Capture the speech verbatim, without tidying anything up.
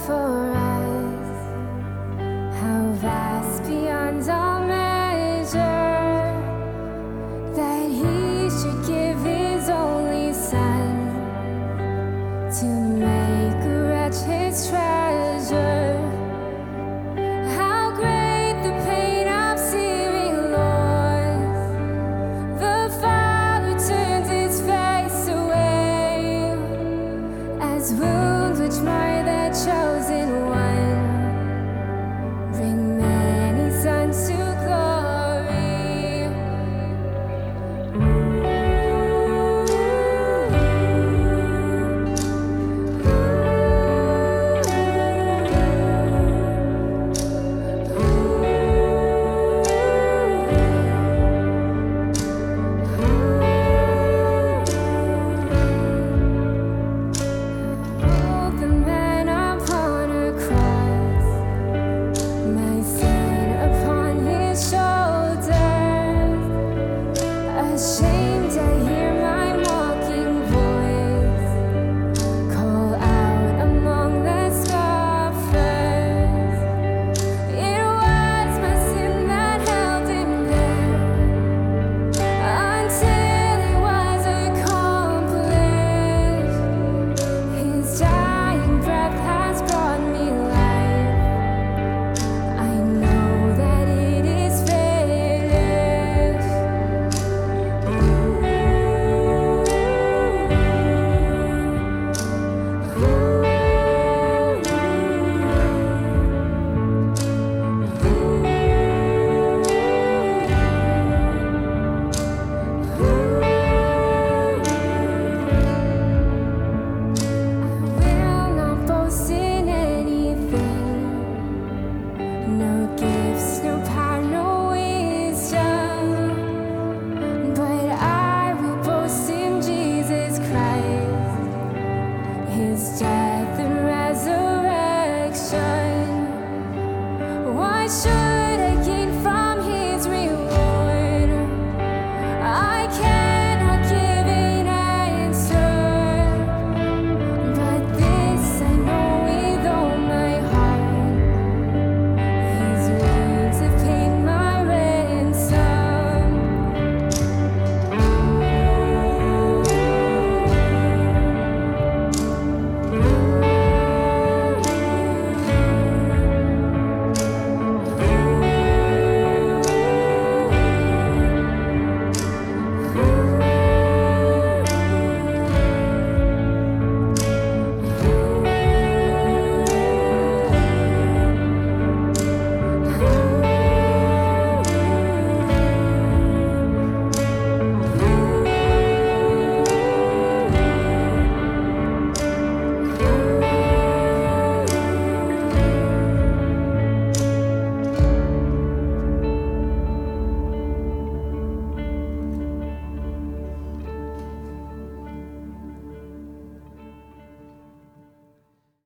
for us, how vast beyond all measure, that He should give His only Son to make a wretch His treasure. How great the pain of seeing, Lord, the Father turned His face away, as wounds which mar the chosen one bring many sons to glory. Oh, the man upon a cross, my sin upon His shoulders, ashamed that He